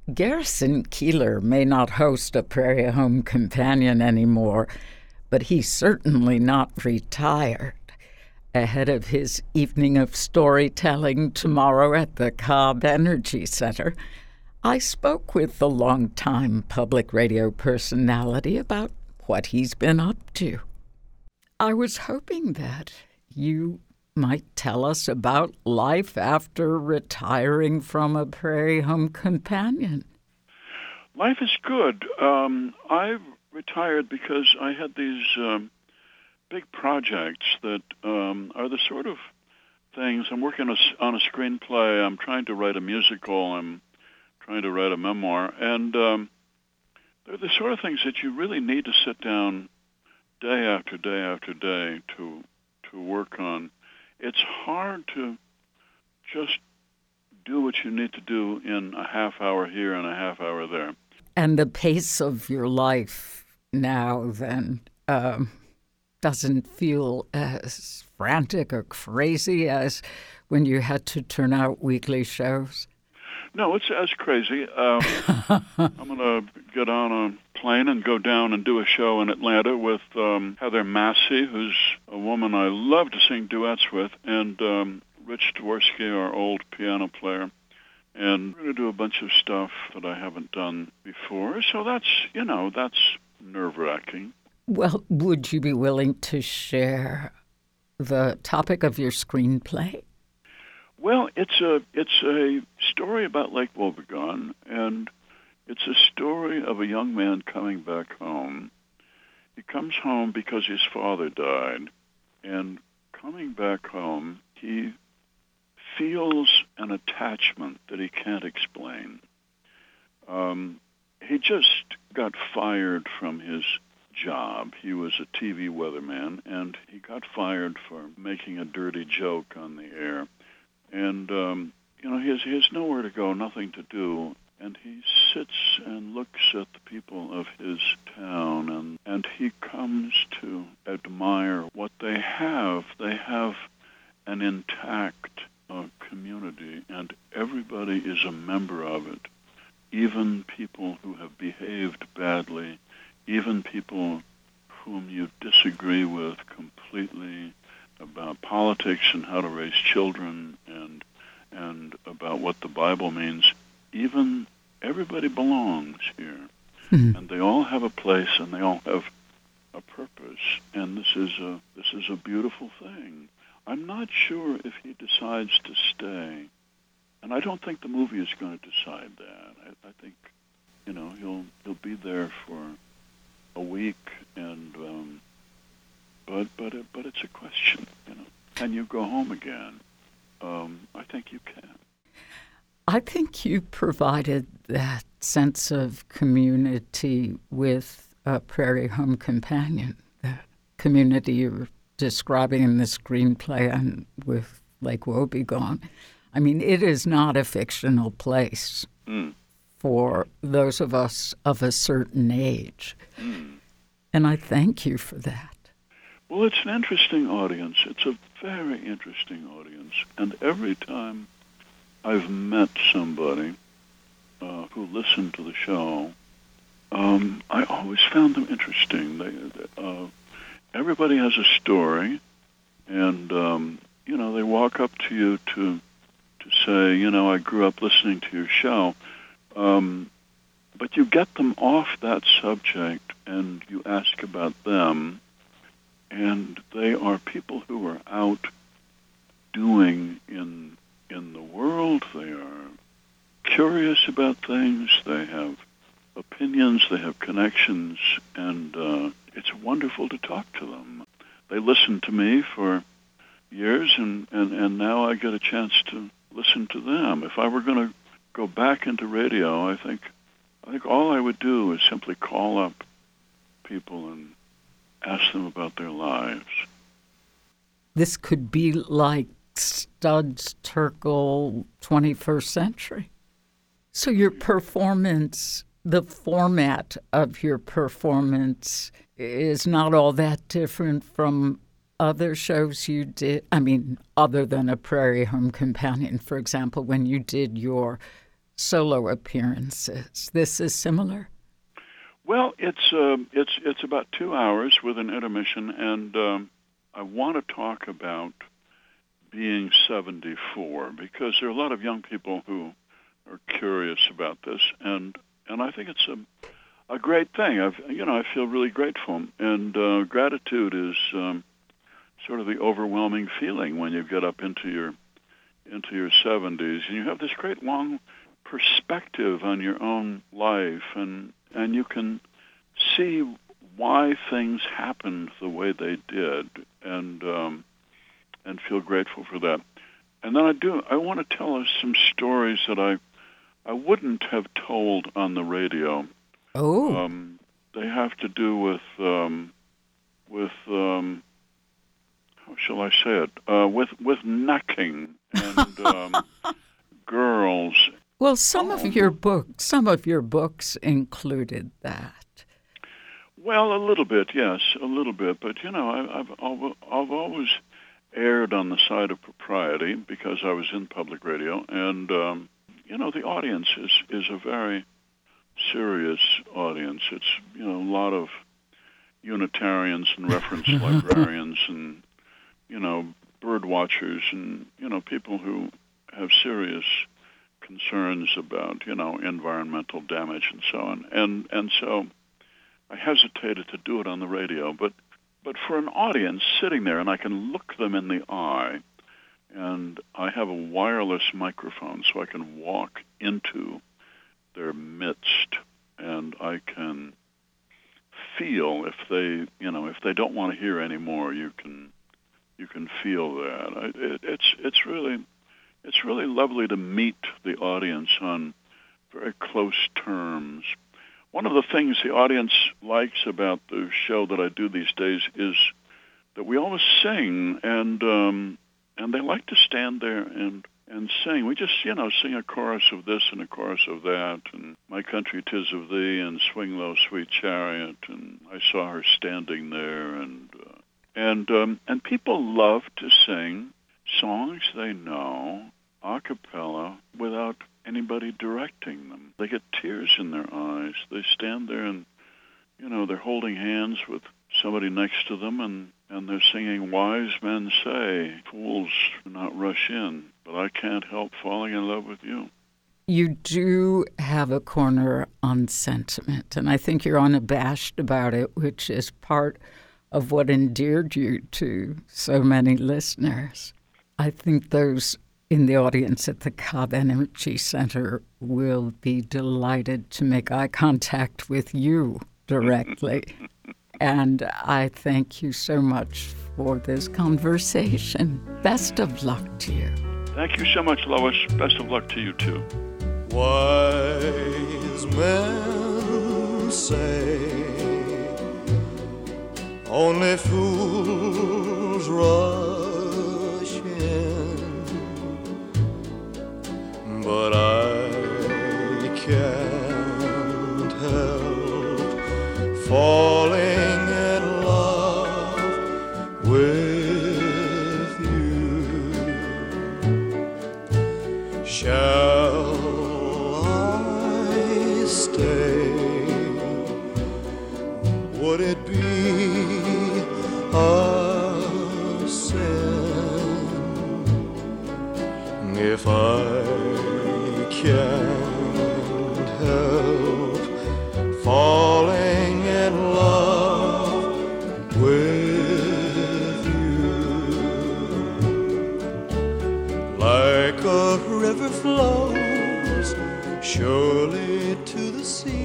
Garrison Keillor may not host a Prairie Home Companion anymore, but he's certainly not retired. Ahead of his evening of storytelling tomorrow at the Cobb Energy Center, I spoke with the longtime public radio personality about what he's been up to. I was hoping that you might tell us about life after retiring from a Prairie Home Companion. Life is good. I've retired because I had these big projects that are the sort of things. I'm working on a screenplay. I'm trying to write a musical. I'm trying to write a memoir. And they're the sort of things that you really need to sit down day after day after day to work on. It's hard to just do what you need to do in a half hour here and a half hour there. And the pace of your life now then doesn't feel as frantic or crazy as when you had to turn out weekly shows? No, it's as crazy. I'm going to get on a plane and go down and do a show in Atlanta with Heather Massey, who's a woman I love to sing duets with, and Rich Dvorsky, our old piano player. And we're going to do a bunch of stuff that I haven't done before. So that's nerve-wracking. Well, would you be willing to share the topic of your screenplay? Well, it's a story about Lake Wobegon, and it's a story of a young man coming back home. He comes home because his father died, and coming back home, he feels an attachment that he can't explain. He just got fired from his job. He was a TV weatherman, and he got fired for making a dirty joke on the air. And, he has nowhere to go, nothing to do, and he sits and looks at the people of his town, and he comes to admire what they have. They have an intact community, and everybody is a member of it, even people who have behaved badly, even people whom you disagree with completely about politics and how to raise children and about what the Bible means. Even everybody belongs here. Mm-hmm. And they all have a place and they all have a purpose. And this is a beautiful thing. I'm not sure if he decides to stay. And I don't think the movie is going to decide that. I think, he'll be there for a week, and but it's a question. Can you go home again? I think you can. I think you provided that sense of community with a Prairie Home Companion, the community you were describing in the screenplay and with Lake Wobegon. I mean, it is not a fictional place for those of us of a certain age. And I thank you for that. Well, it's an interesting audience. It's a very interesting audience. And every time I've met somebody who listened to the show, I always found them interesting. Everybody has a story, and, they walk up to you to say, I grew up listening to your show. But you get them off that subject, and you ask about them, and they are people who are out doing in the world. They are curious about things. They have opinions. They have connections, and it's wonderful to talk to them. They listened to me for years, and now I get a chance to listen to them. If I were going to go back into radio, I think all I would do is simply call up people and ask them about their lives. This could be like Studs Terkel 21st Century. So your performance, the format of your performance is not all that different from other shows you did? I mean, other than a Prairie Home Companion, for example, when you did your solo appearances. This is similar? Well, it's about 2 hours with an intermission, and I want to talk about being 74 because there are a lot of young people who are curious about this, and I think it's a great thing. I feel really grateful, and gratitude is sort of the overwhelming feeling when you get up into your 70s, and you have this great long perspective on your own life, and you can see why things happened the way they did, and feel grateful for that. And then I want to tell us some stories that I wouldn't have told on the radio. Oh. They have to do with how shall I say it? With necking and girls. Well, some of your books included that. Well, a little bit, yes, a little bit. But I've always erred on the side of propriety because I was in public radio, and the audience is a very serious audience. It's a lot of Unitarians and reference librarians and bird watchers and people who have serious concerns about environmental damage and so on. And so I hesitated to do it on the radio, but for an audience sitting there, and I can look them in the eye, and I have a wireless microphone, so I can walk into their midst, and I can feel if they don't want to hear anymore. You can feel that. It's really lovely to meet the audience on very close terms. One of the things the audience likes about the show that I do these days is that we always sing, and they like to stand there and sing. We just, sing a chorus of this and a chorus of that, and My Country 'Tis of Thee, and Swing Low, Sweet Chariot, and I Saw Her Standing There, and people love to sing songs they know a cappella without anybody directing them. They get tears in their eyes. They stand there and, they're holding hands with somebody next to them, and they're singing, "Wise men say, fools do not rush in, but I can't help falling in love with you." You do have a corner on sentiment, and I think you're unabashed about it, which is part of what endeared you to so many listeners. I think those in the audience at the Cobb Energy Center will be delighted to make eye contact with you directly. And I thank you so much for this conversation. Best of luck to you. Thank you so much, Lois. Best of luck to you, too. Wise men say only fools rush in, but I can't help falling in love with you. Shall I stay? Would it be a sin if I can't help falling in love with you? Like a river flows surely to the sea,